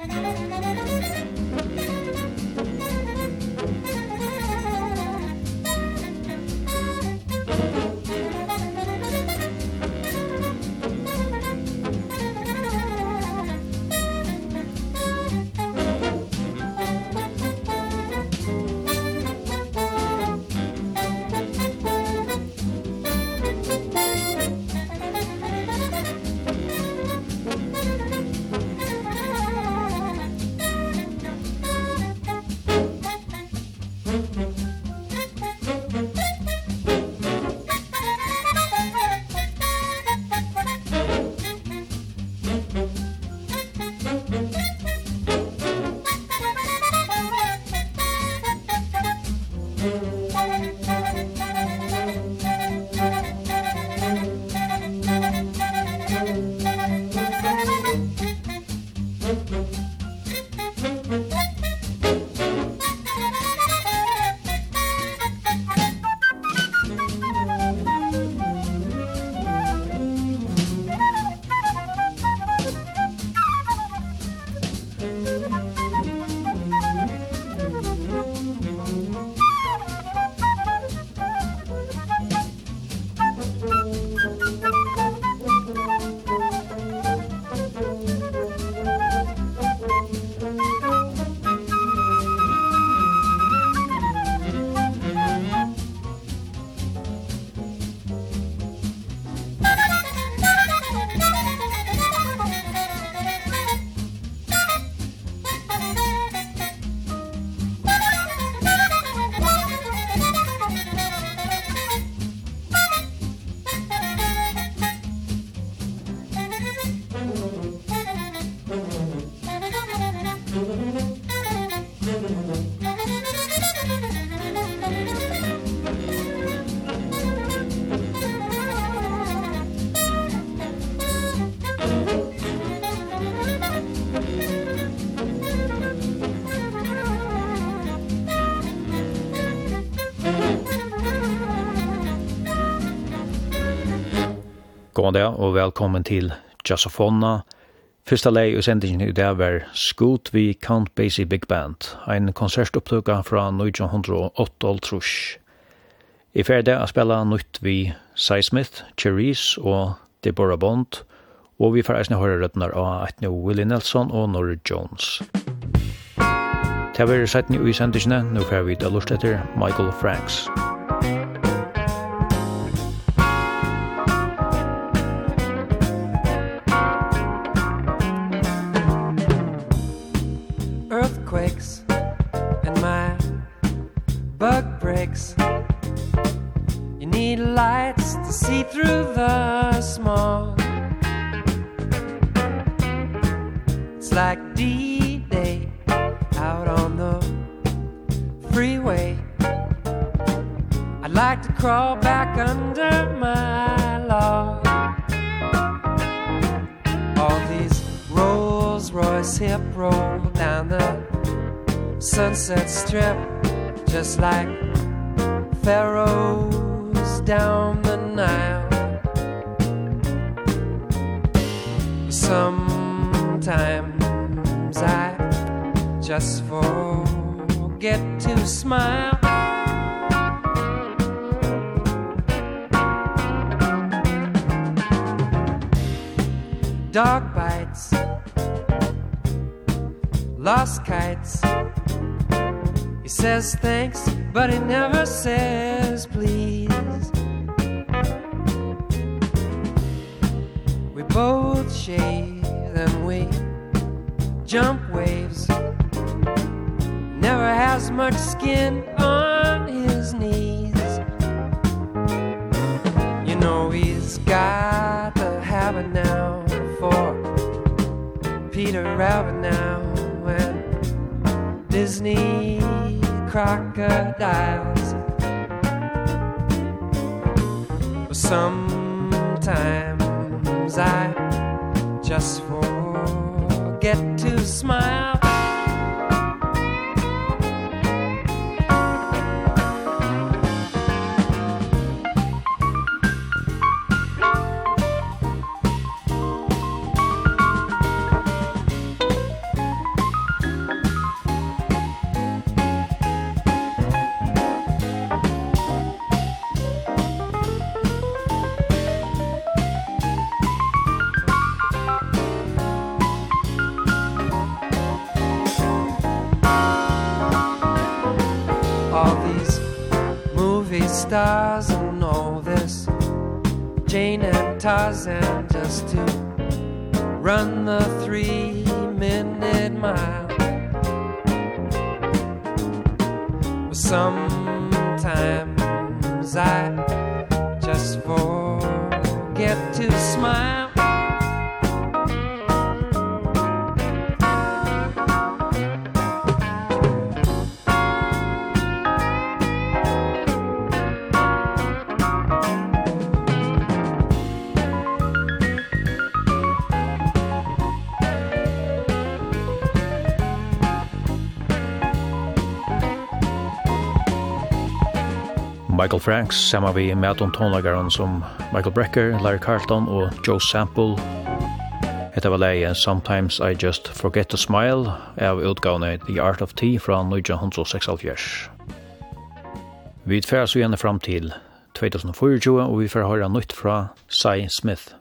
God dag og velkommen til Jazzafona. Fyrsta lei og sendingen i dag var Scoot vi Count Basie Big Band, en konsertopptøka fra 1908. I ferdig å spille nytt vi Cy Smith, Cherise og Deborah Bond, og vi får eisne høre rødner av etne Willie Nelson og Norrie Jones. Til å være sett i sendingene, nå får vi til lust etter Michael Franks. Earthquakes and my bug breaks. You need lights to see through the smog. It's like D-Day out on the freeway. I'd like to crawl back under my log. All these Rolls-Royce hip roll down the Sunset Strip, just like pharaohs down the Nile. Sometimes I just forget to smile. Dog bites, lost kites. He says thanks, but he never says please. We both shave and we jump waves. Never has much skin on his knees. You know he's got the habit now for Peter Rabbit now and Disney crocodiles. Sometimes I just forget to smile. stars and all this Jane and Tarzan just to run the 3-minute mile. Sometimes I just forget to smile. Michael Franks, sammen vi med tonlagaren som Michael Brecker, Larry Carlton og Joe Sample. Hetta var leie Sometimes I Just Forget to Smile av utgavene The Art of Tea fra 1976. Vi tfer så igjen fram til 2024, og vi får høre nytt fra Cy Smith.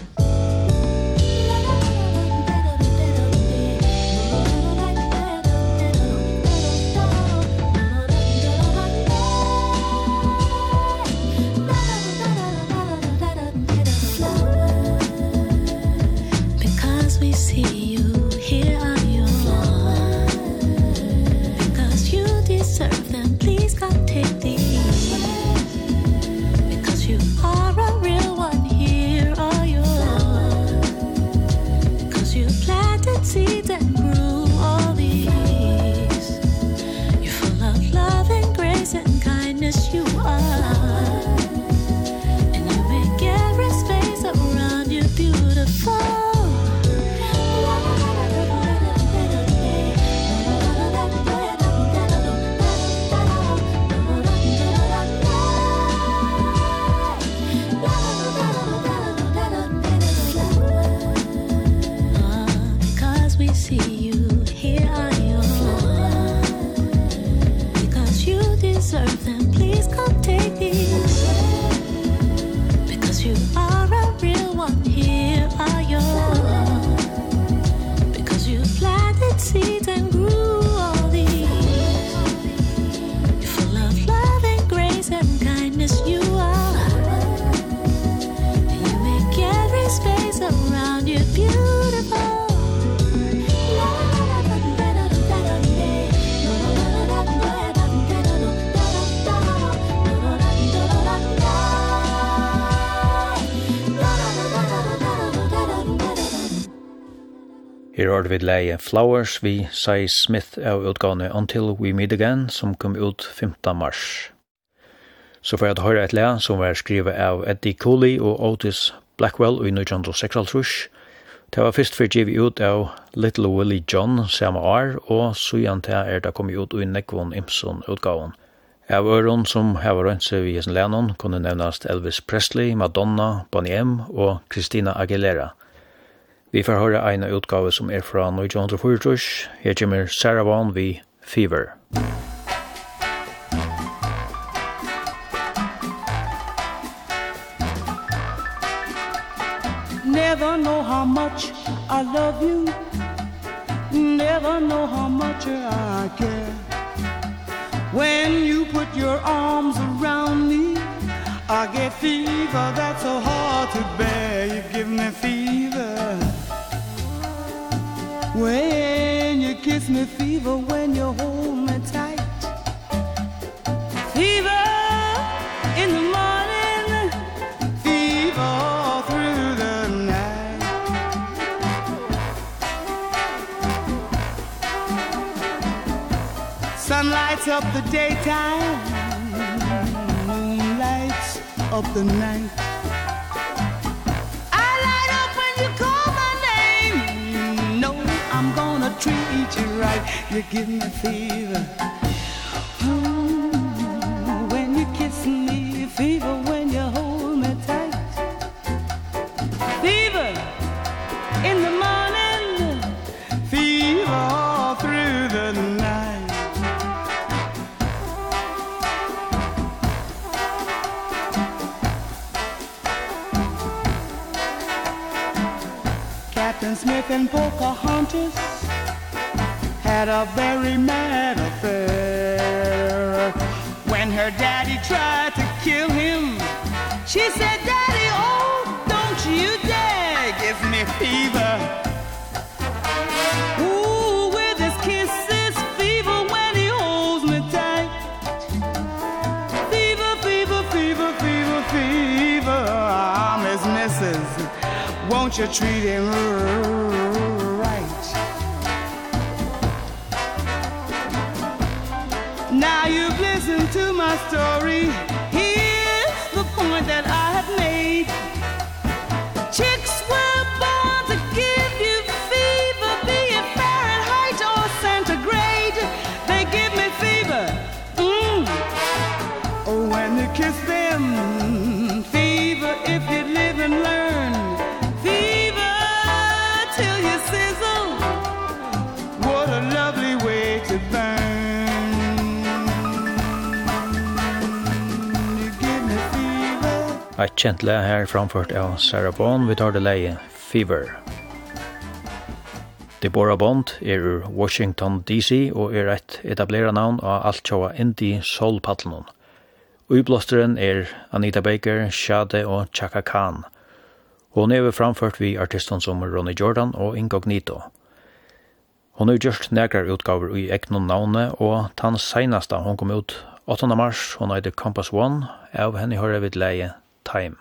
Her har vi leie Flowers vi Cy Smith av utgavene Until We Meet Again, som kom ut 15. mars. Så får jeg høre et leie som var skrivet av Eddie Cooley og Otis Blackwell i 1906. Det var først for givet ut av Little Willie John samme år, og så igjen til det kommet ut i Nekvon Imson utgaven. Av øren som har rønt seg i Jesen Lennon kunne nevnes Elvis Presley, Madonna, Bonnie M og Christina Aguilera. Vi får høre en utgave som fra 1940. Her kommer Sarah Vaughan vi Fever. Never know how much I love you. Never know how much I care. When you put your arms around me, I get fever that's so hard to bear. You give me fever when you kiss me, fever when you hold me tight. Fever in the morning, fever through the night. Sun lights up the daytime, moon lights up the night. Treat you right, you give me fever. When you kiss me, fever when you hold me tight. Fever in the morning, fever all through the night. Captain Smith and Pocahontas had a very mad affair when her daddy tried to kill him. She said, Daddy, oh, don't you dare give me fever. Ooh, with his kisses, fever when he holds me tight. Fever, fever, fever, fever, fever. I'm his missus. Won't you treat him right? Now you've listened to my story. Here's the point that I have made. Chicks were born to give you fever, be it Fahrenheit or centigrade. They give me fever. Oh, when you kiss them, fever if you live and learn. Fever till you sizzle. What a lovely way to burn. Et kjent le her framført av Sarah Vaughan, vi tar det leie Fever. Deborah Bond ur Washington DC og et etableret navn av alt tjoa indie soul-paddlenon. Uiblåsteren Anita Baker, Shade og Chaka Khan. Hun framført vi artisten som Ronny Jordan og Incognito. Hun gjort nekrar utgaver i egnon navne, og den seneste hun kom ut 8. mars, hun heter Compass One, av henne hører vi leie Time.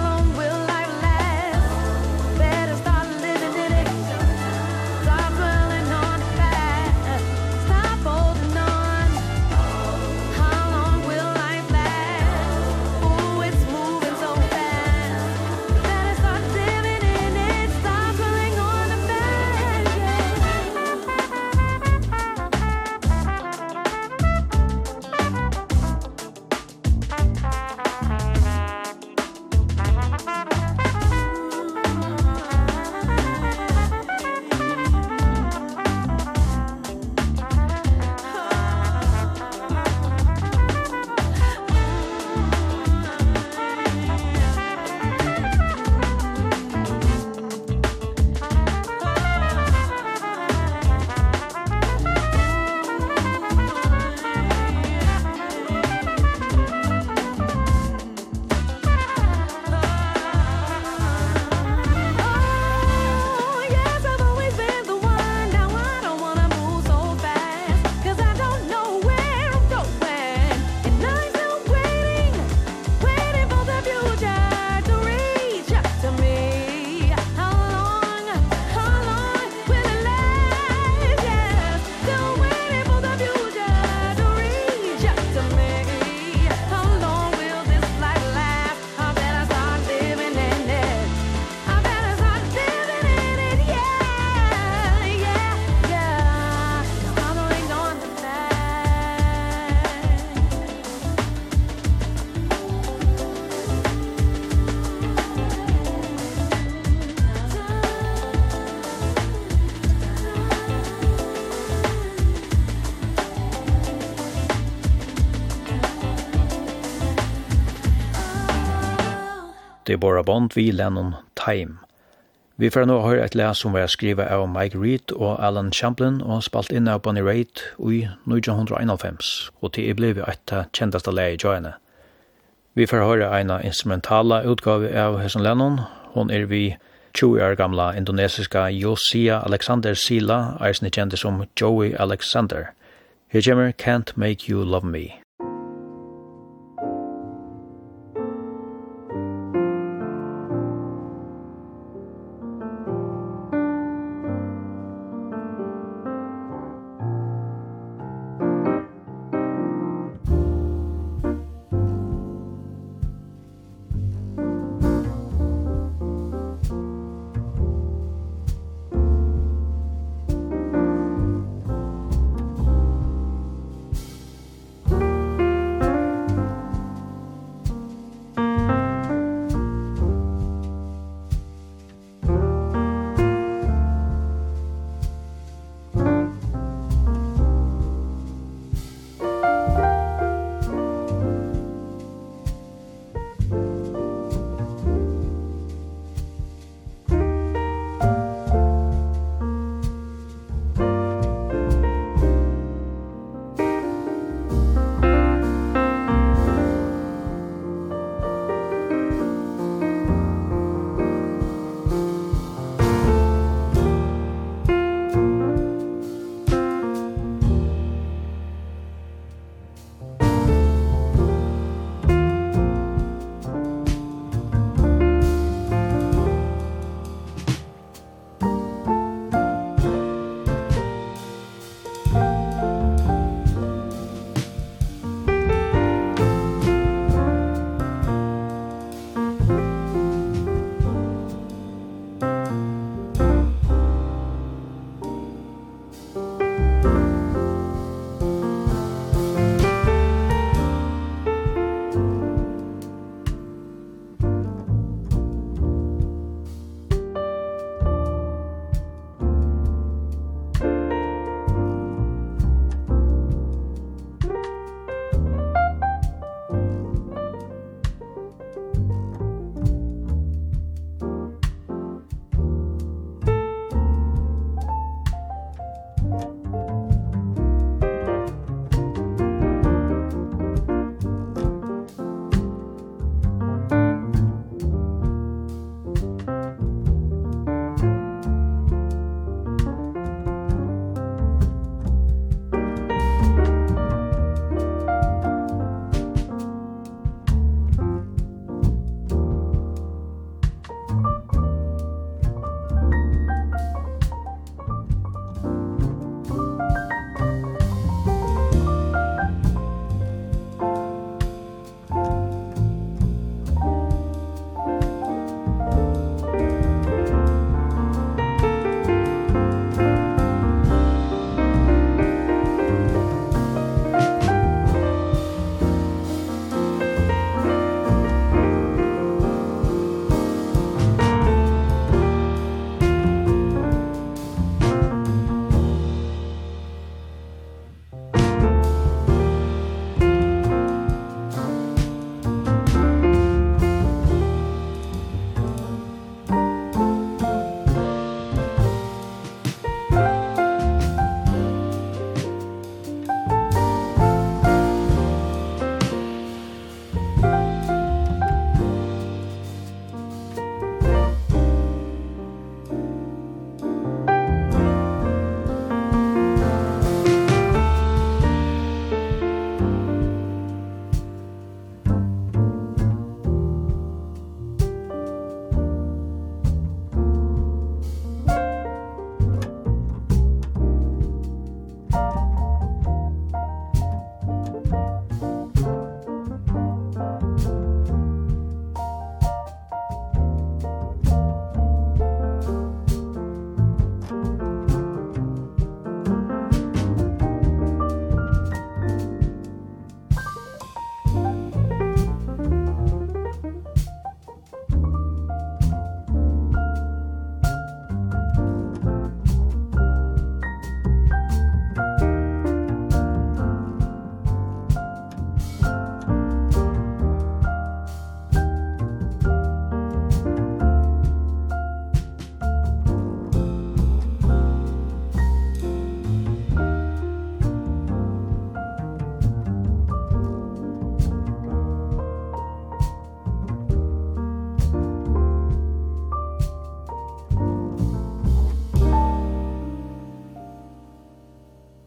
Start dwelling Deborah Bond vi Lennon Time. Vi får nå høre et les som var skrivet av Mike Reed og Alan Champlin og spalt inn av Bonnie Raitt i 1991, og til ble vi et kjenteste leie i joine. Vi får høre en instrumentala utgave av Hessen Lennon. Hon vi 20 år gamla indonesiska Josia Alexander Sila, eisne kjente som Joey Alexander. Her kommer Can't Make You Love Me.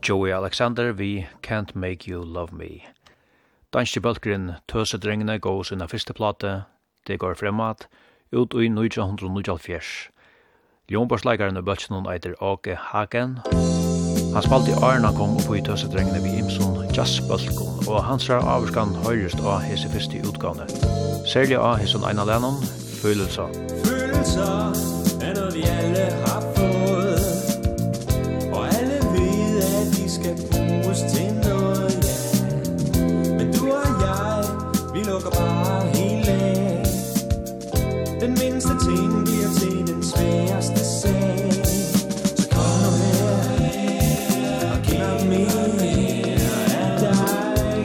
Joey Alexander, vi Can't Make You Love Me. Danske bølgren Tøsedrengene går sina første plate, det går fremad, ut i 1994. Ljónbarsleikaren og bølgenen eitir Åke Hagen. Han spalte i Arna kom opp i Tøsedrengene vid Imson Jazzbølgen, og hans avskan høyrest av hese første utgane. Særlig av hesen Einar Lennon, Følelser. Følelser er noget vi alle har fået, og alle ved at de skal bruges til noget, ja. Men du og jeg, vi lukker bare helt af. Den mindste ting bliver til den sværeste sag. Så kom nu her og giv mig mere af dig.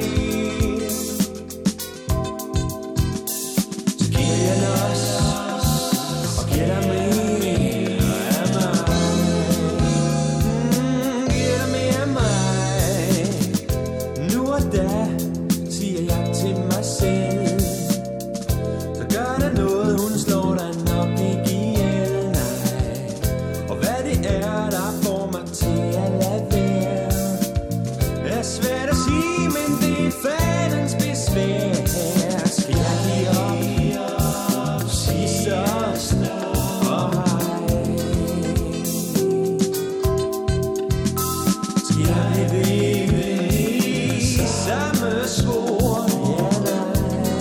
Så giver jeg los og giver dig mere af mig. Giver dig mere af mig. Nu og da siger jeg til mig selv, så gør der noget, hun slår dig nok ikke ihjel, nej. Og hvad det er, der får mig til at lade være, er svært at sige, men det er fandens besvær. Skal jeg give op, sig så for mig. Skal jeg leve i samme spor, ja nej.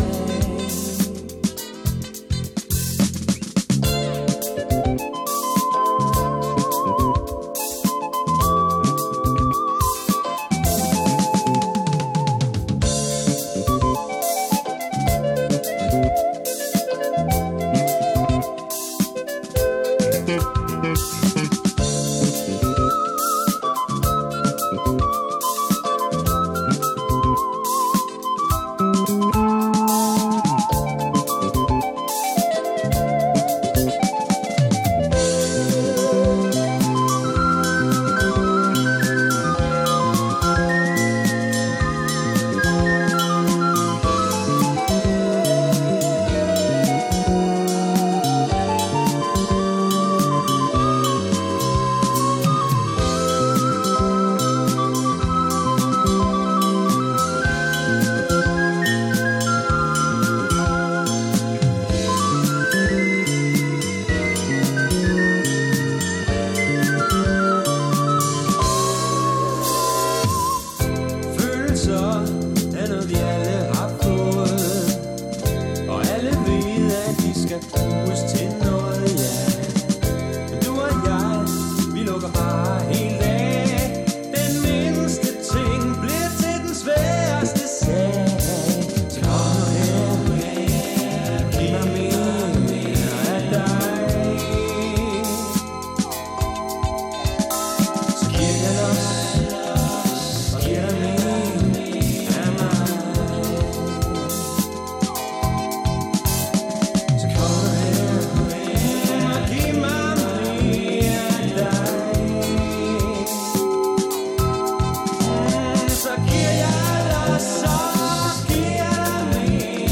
Følelser er noget vi alle har fået, og alle ved at de skal bruges til noget, ja. Men du og jeg, vi lukker bare helt af. Den mindste ting bliver til den sværeste sag. Så kom nu her, giv mig mere af dig. Så giver jeg los og giver dig mere af mig. Så kom nu her og giv mig mere af dig. Så giver jeg los og giver dig mere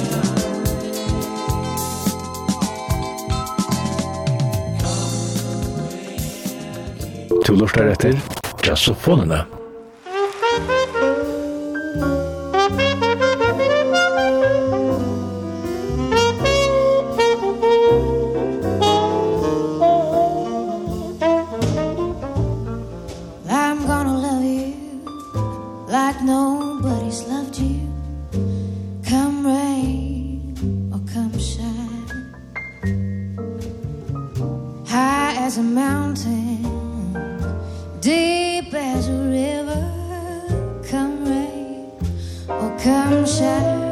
af dig. Du lustar etter Jazzofonene. I'm gonna love you like nobody's loved you. Come rain or come shine, high as a mountain, deep as a river. Come rain or come shine.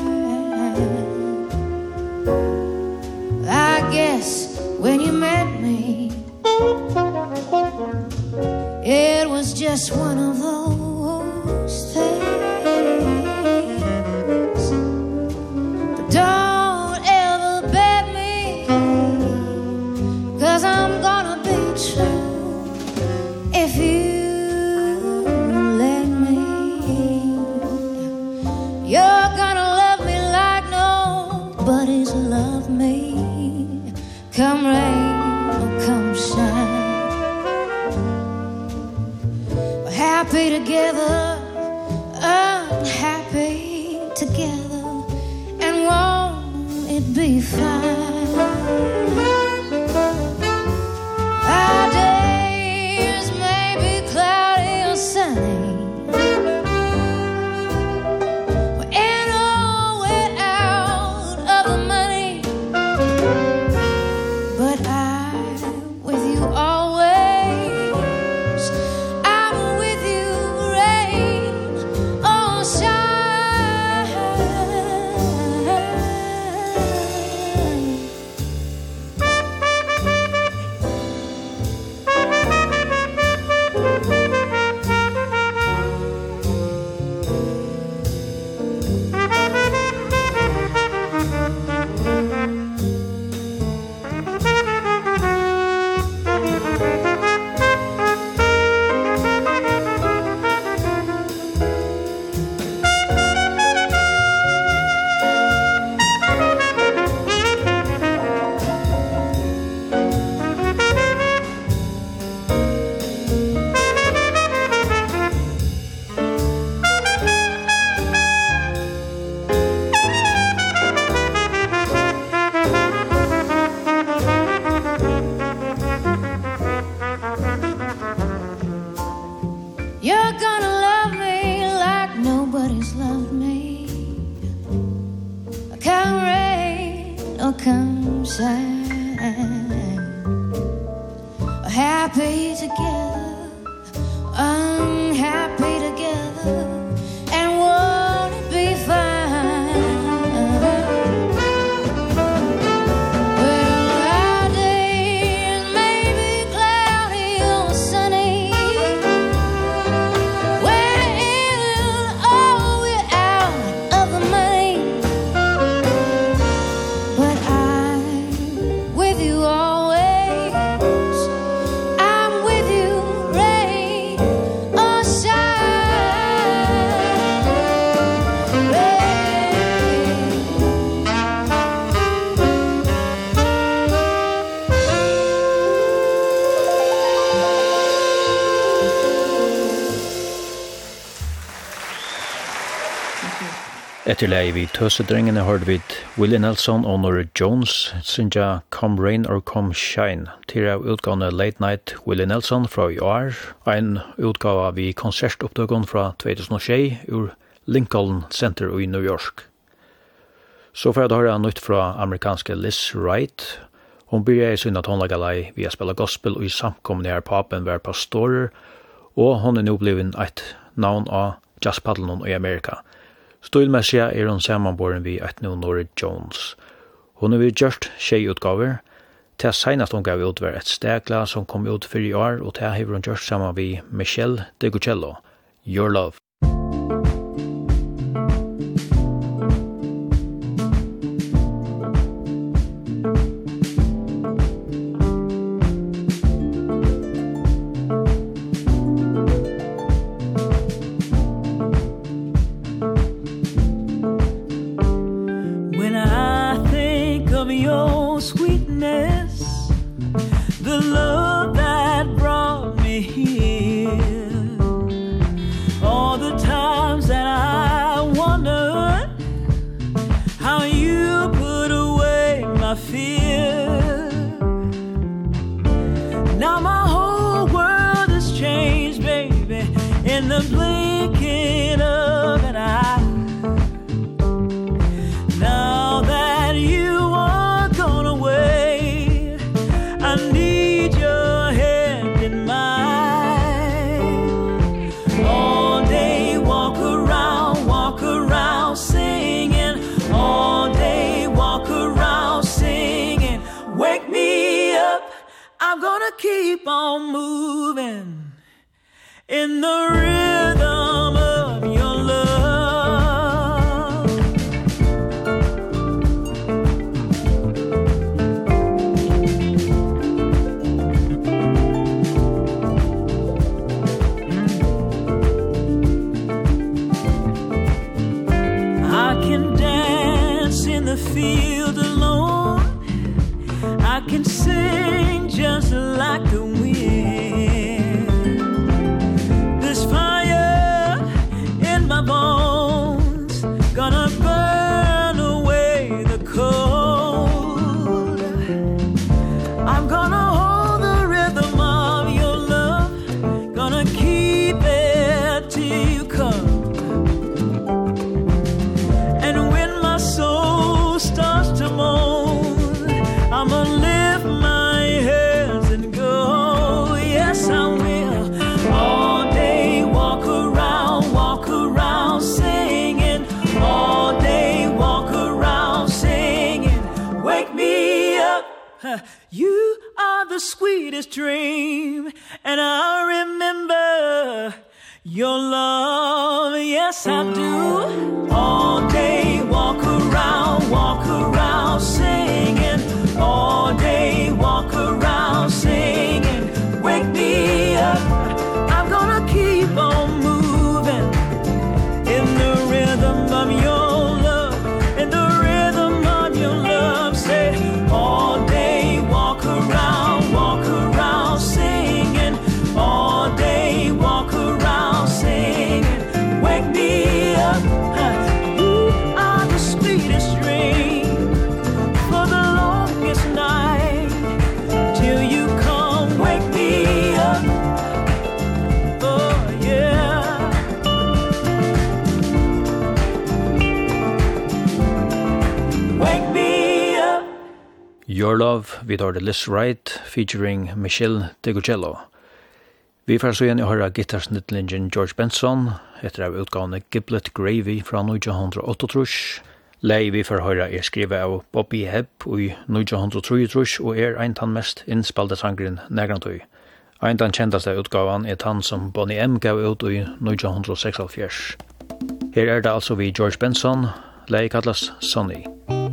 I guess when you met me, it was just one of those things. together, unhappy together, and won't it be fine? Our days may be cloudy or sunny, we're in or we're out of the money, but I'm with you always. I'm with you, rain or shine. You're gonna love me like nobody's loved me. Come rain or come shine, happy together, unhappy together, and won't it be fine? Well, our days may be cloudy or sunny, we're in or we're out of the money, but I'm with you always. I'm with you, rain or shine. Etterlei vi tøsedrengene hørte vi Willie Nelson og Norah Jones synja Come Rain or Come Shine til av utgående Late Night Willie Nelson fra i år, en utgave vi konsertopptøkken fra 2006 ur Lincoln Center i New York. Så får jeg da høre nytt fra amerikanske Liz Wright. Hun begynner i synda tonlagalei via spela gospel og i samkomne her papen hver pastorer, og hun nå blevet et navn av jazzpaddelen i Amerika. Stilmessig hun sammanboren vi et nå Norah Jones. Hun vi gjort tjejutgaver. Til senast hun gav ut var et stegla som kom ut for i år, og til har hun gjort sammen vi Michelle DeGuccello. Your Love. When I think of your sweetness, the love that brought me here, all the times that I wondered how you put away my fear. Now my whole world has changed, baby, in the blinking of an eye. Now that you are gone away, I need your hand in mine. All day walk around singing. All day walk around singing. Wake me up, I'm gonna keep on moving in the rhythm of your love. I can dance in the field alone. I can sing just like the wind. This fire the sweetest dream, and I remember your love, yes I do. All day walk around singing. All day walk around singing. Wake me up, I'm gonna keep on moving in the rhythm of your love, in the rhythm of your love. Say all day walk around singing. All day walk around singing. Wake me up, you are the sweetest dream for the longest night, till you come wake me up. Oh yeah. Wake me up. Your Love with our Liz Wright featuring Michelle DeGugello. Vi får så igjen å høre gitarsnittlingen George Benson etter av utgavene Giblet Gravy fra 1938. Lei vi får høre skrevet av Bobby Hebb i 1933 og ein tann mest innspalde sangren negrantøy. Ein tann kjendaste utgavan tann som Bonnie M gav ut i 1976. Her det altså vi George Benson, lei kallas Sonny.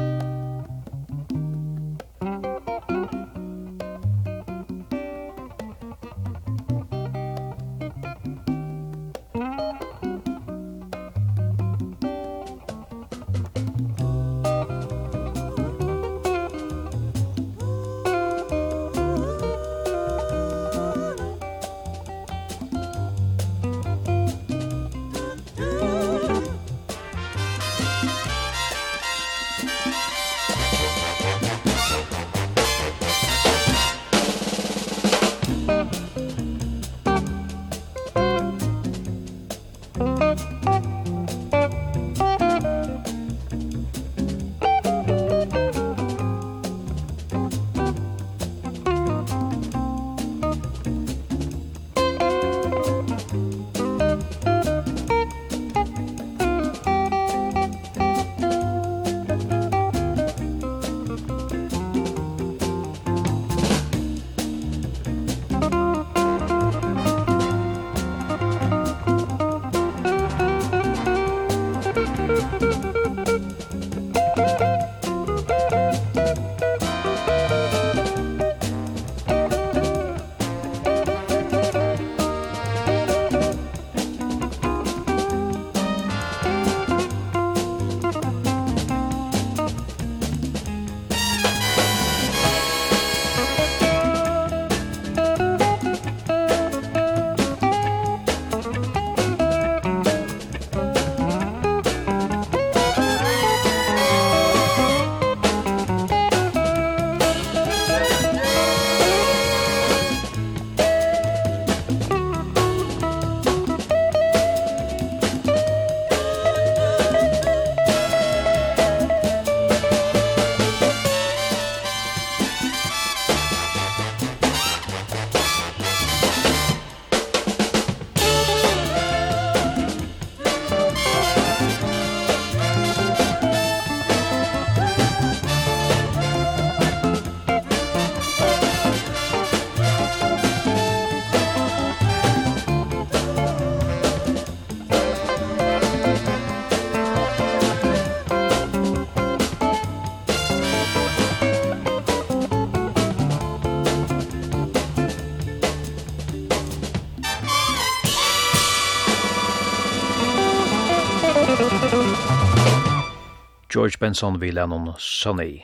George Benson vil noen Sonny.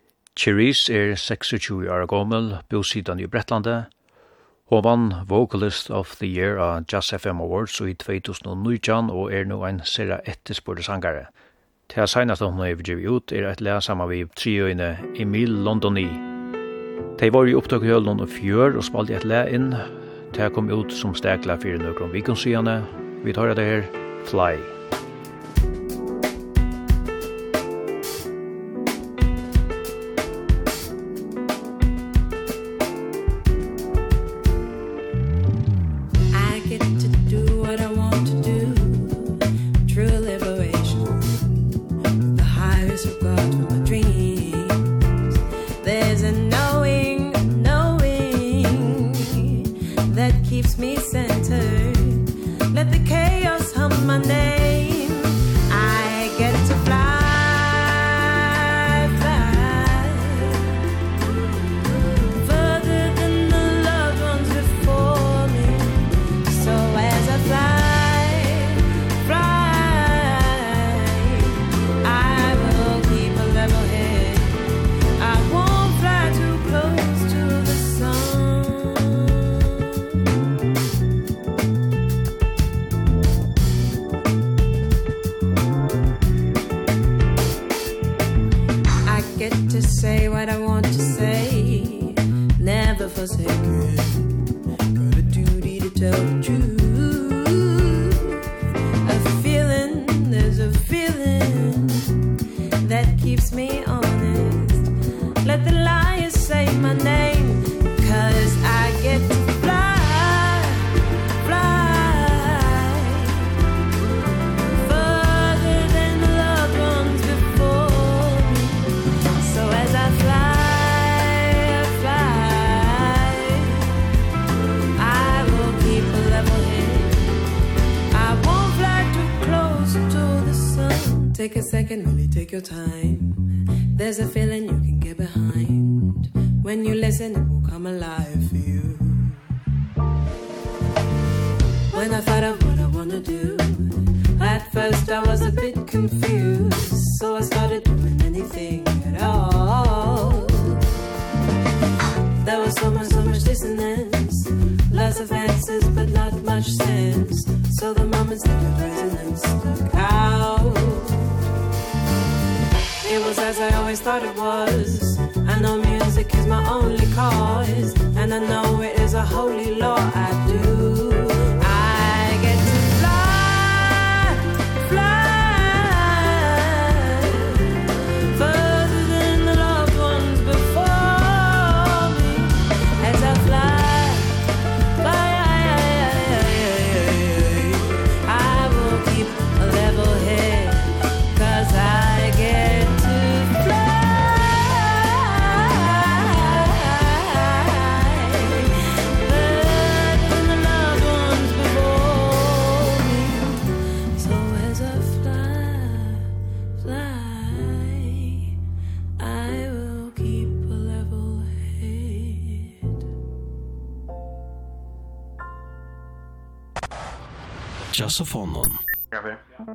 Cherise 26 år gammel, bosidan i Bretlandet. Hun vann Vocalist of the Year av Jazz FM Awards i 2019 og nå en serra etterspurte sangare. Til senast hun har givet ut et lea sammen med trioene Emil Londoni. De var i opptak i Hølund og fjør og spalte et lea inn. De kom ut som stekla 4 nøkron vikonsyane. Vi tar det her, Fly. There's a knowing my name, I get to fly, fly further than the loved ones before me. So as I fly, I will keep a level head. I won't fly too close to the sun. I get to say what I want to say, never forsaken. Got a duty to tell the truth. There's a feeling that keeps me honest. Let the liars say my name, 'cause I get to fly, fly further than the loved ones before me. So as I fly, I will keep a level head. I won't fly too close to the sun. Take a second, really take your time. There's a feeling you can get behind. When you listen, it will come alive for you. When I thought of what I wanna do, at first I was a bit confused. So I started doing anything at all. There was so much dissonance, lots of answers but not much sense. So the moments that the resonance stuck out. It was as I always thought it was. I know music is my only cause, and I know it is a holy law I do. I get to fly, fly further than the loved ones before me. As I fly, I will keep a level head, 'cause I get to Jazzofonon. Kaffe.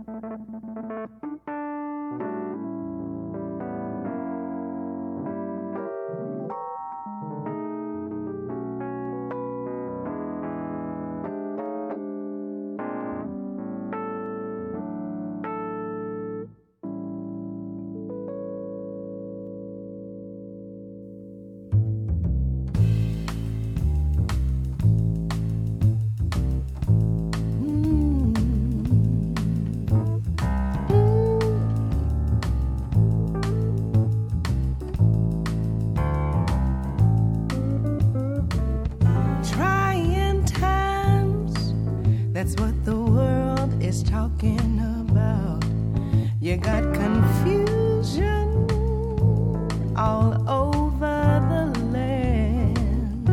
That's what the world is talking about. You got confusion all over the land.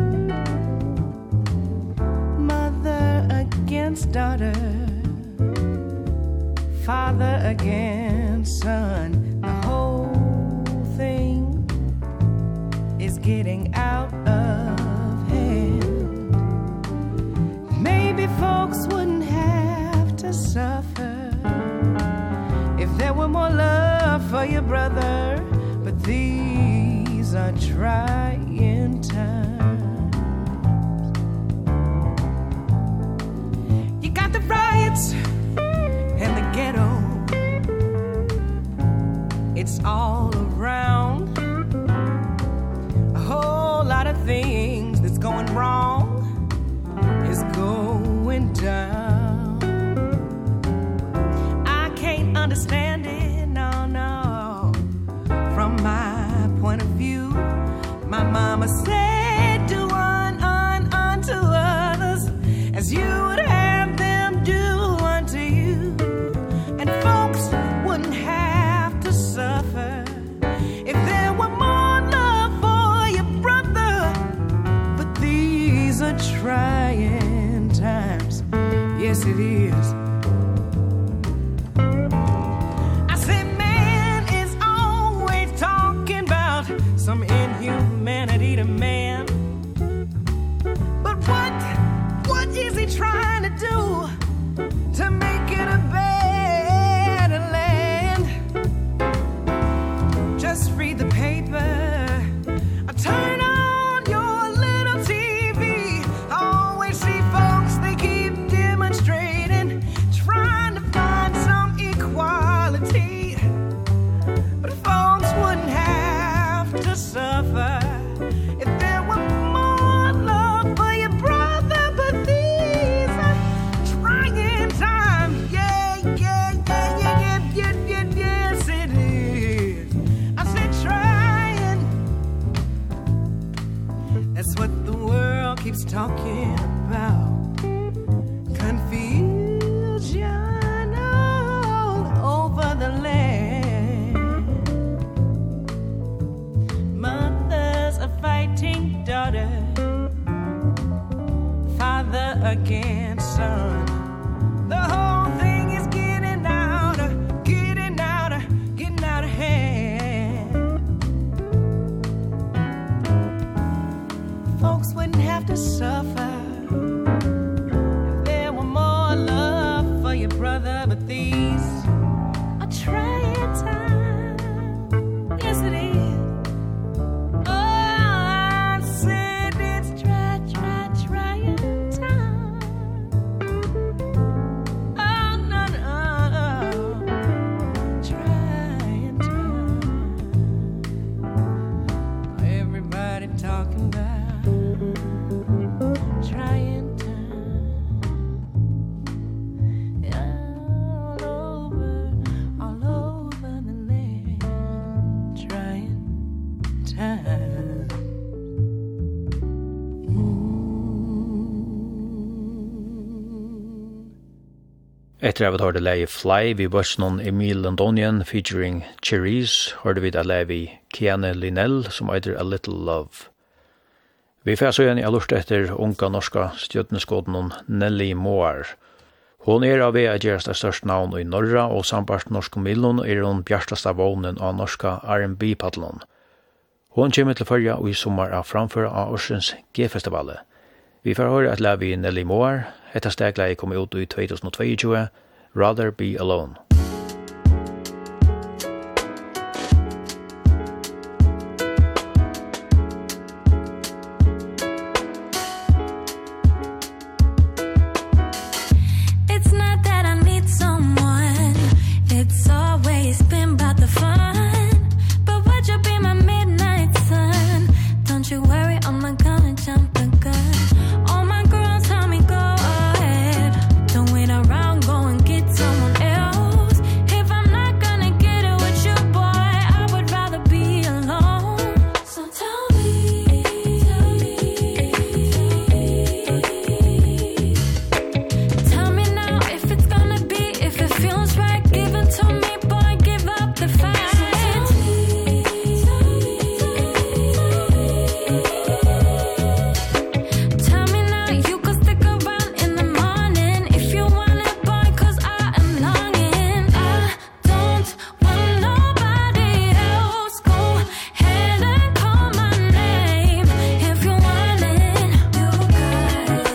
Mother against daughter, father against son. The whole thing is getting out of hand. Maybe folks wouldn't have to suffer if there were more love for your brother, but these are trying times. You got the riots and the ghetto, it's all around. A whole lot of things that's going wrong is going down. I can't understand it, no. From my point of view, my mama said of these a trying time. Yes, it is. Oh, I said it's trying time. Oh, no, trying time. Everybody talking about trying time. All over the land, trying time. Etter av hørte leie Fly vi versen Emil Londonian featuring Cherries, hørte vi da leie vi Keane Linnell som heter A Little Love. Vi får så igjen i allurst etter unga norska stjøtneskåden Nelly Moar. Hon av ved at gjøres det største navn i Norra, og sambart norsk miljon hun bjartast av vånen av norska R&B-paddlon. Hon kommer til førja og i sommar av framføre av Orsens G-festivalet. Vi får høre at levi Nelly Moar, etter stegleie kom ut i 2022, Rather Be Alone. It's not that I need someone, it's always been about the fun. But would you be my midnight sun? Don't you worry, I'm not gonna jump the gun. All my girls tell me go ahead, don't wait around, go and get someone else. If I'm not gonna get it with you, boy, I would rather be alone. So tell me, tell me now if it's gonna be, if it feels right, give it to me, boy, give up the fight. Tell me now you could stick around in the morning if you want it, boy, 'cause I am longing. I don't want nobody else. Go ahead and call my name if you want it. You got it.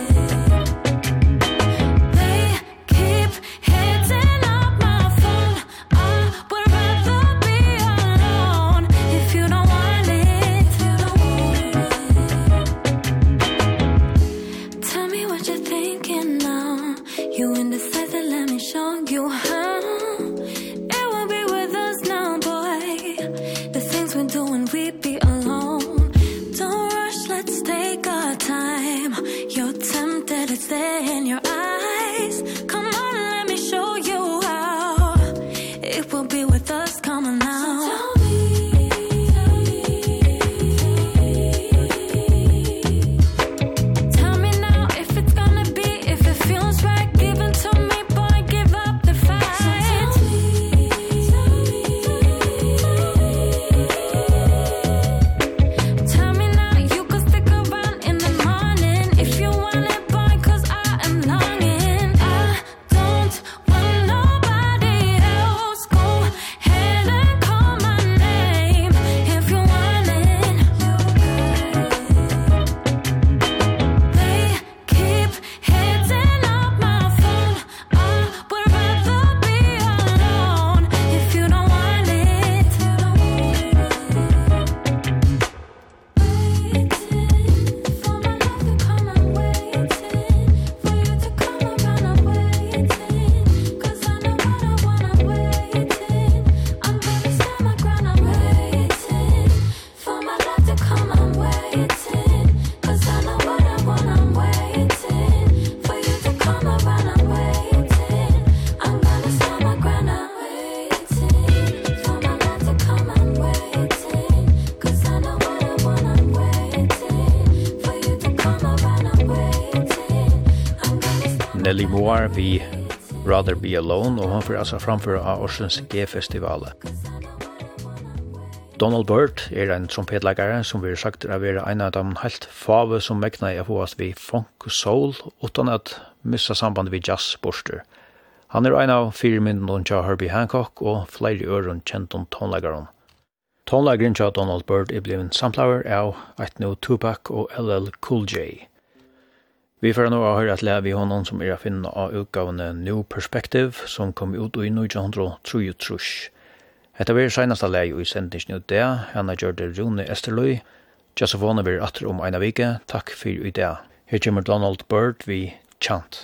They keep hitting up my phone. I would rather be alone if you don't want it. Tell me what you're thinking now. You indecisive, let me show you how. It won't be with us now, boy. The things we're doing, we'd be alone. Don't rush, let's take our time. You're tempted, it's there in your eyes. Come on, let me show you how. It will be with us, come on now. Tell me now if it's gonna be, if it feels right, give it to me, boy, give up the fight. Tell me now you could stick around in the morning if you want it, boy, 'cause I am longing. I don't want nobody else. Go ahead and call my name if you want it. You got it. They keep hitting up my phone. I would rather be alone if you don't want it. Waiting for my love to come, I'm waiting for you to come around, I'm waiting 'cause I know what I want, I'm waiting. I'm gonna stand my ground, I'm waiting for my love to come, I'm waiting 'cause I know what I want, I'm waiting for you to come around, I'm waiting. I'm gonna stand my ground, I'm waiting for my love to come, I'm waiting 'cause I know what I want, I'm waiting for you to come around, I'm waiting. I'm gonna stand Nelly Moar vi Rather Be Alone, og han får altså framføre av Orsens G-festivalet. Donald Byrd en trompetleggare som vi har sagt er en av de helt fave som megnar av hos vi funk og soul utan at missa samband vi jazzborster. Han en av 4 minnen til Herbie Hancock og flere øren kjent om tonleggaren. Tonleggaren til Donald Byrd blevet samplaver av et nå Tupac og LL Cool J. Vi får nå høre at leve i honom som å finne av utgavene New Perspective, som kom ut i 1933. Hetta var senasta lei i sendingen ut det. Han gjør det Rune Esterløy. Josephone vil atter om en vike. Takk for i det. Her kommer Donald Byrd vi chant.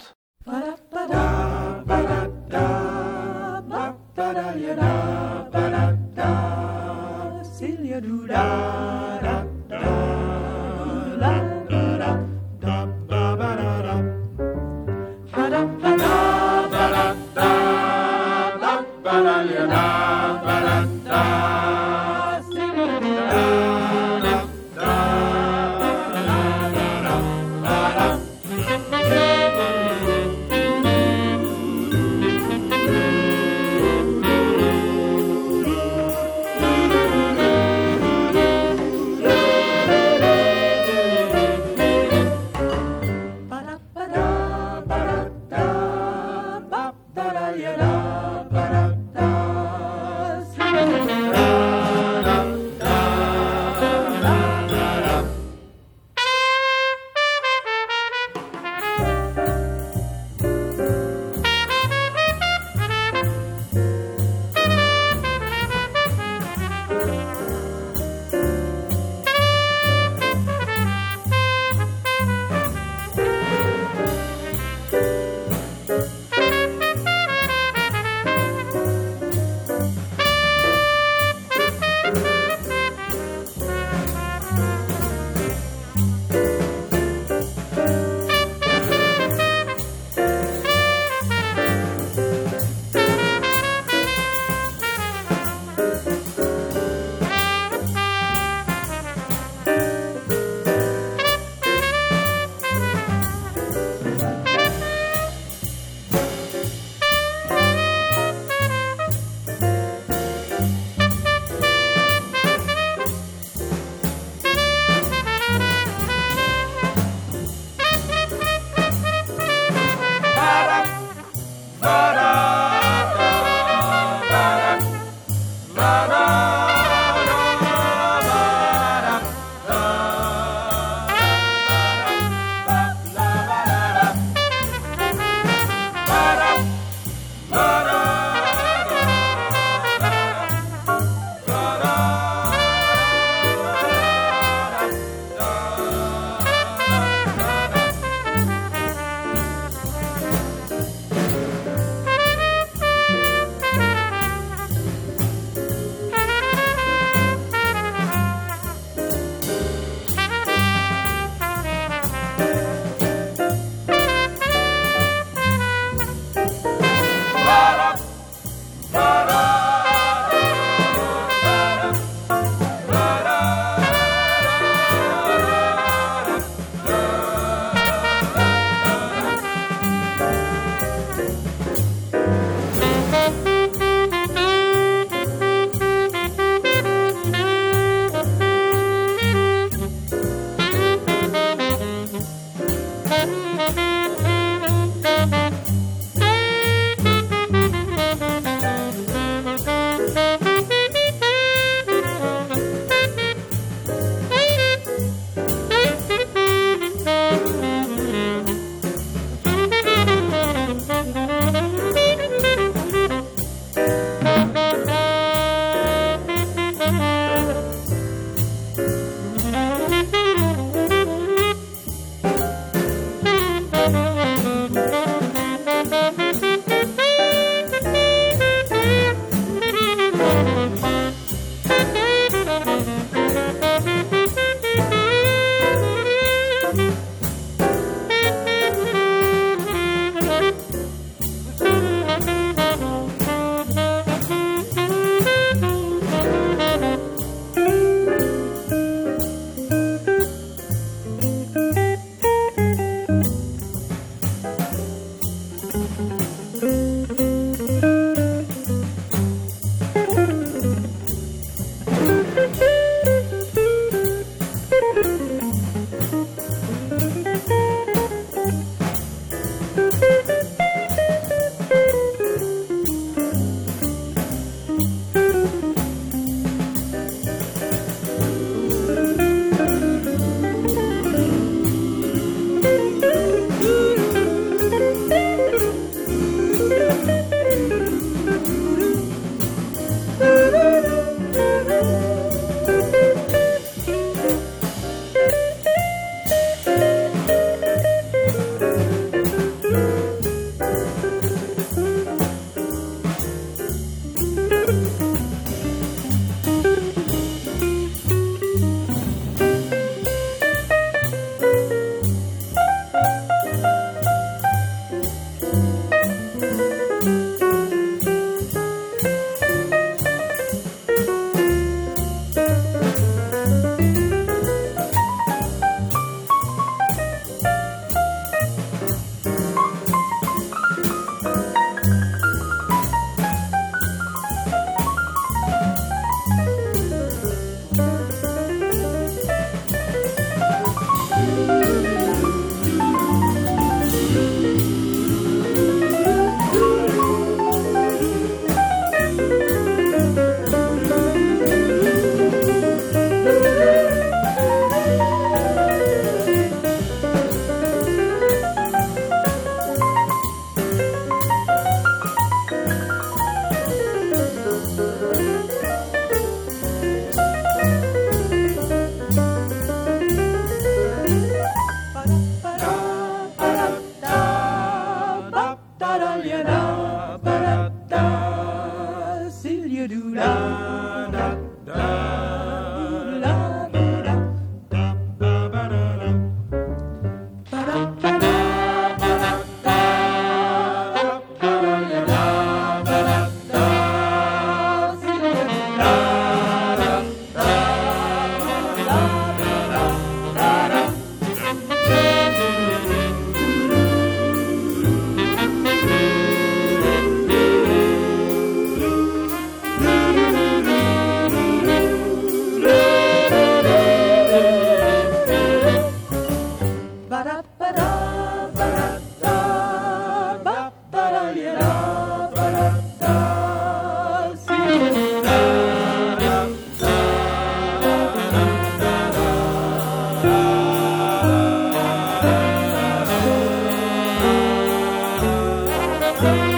Ba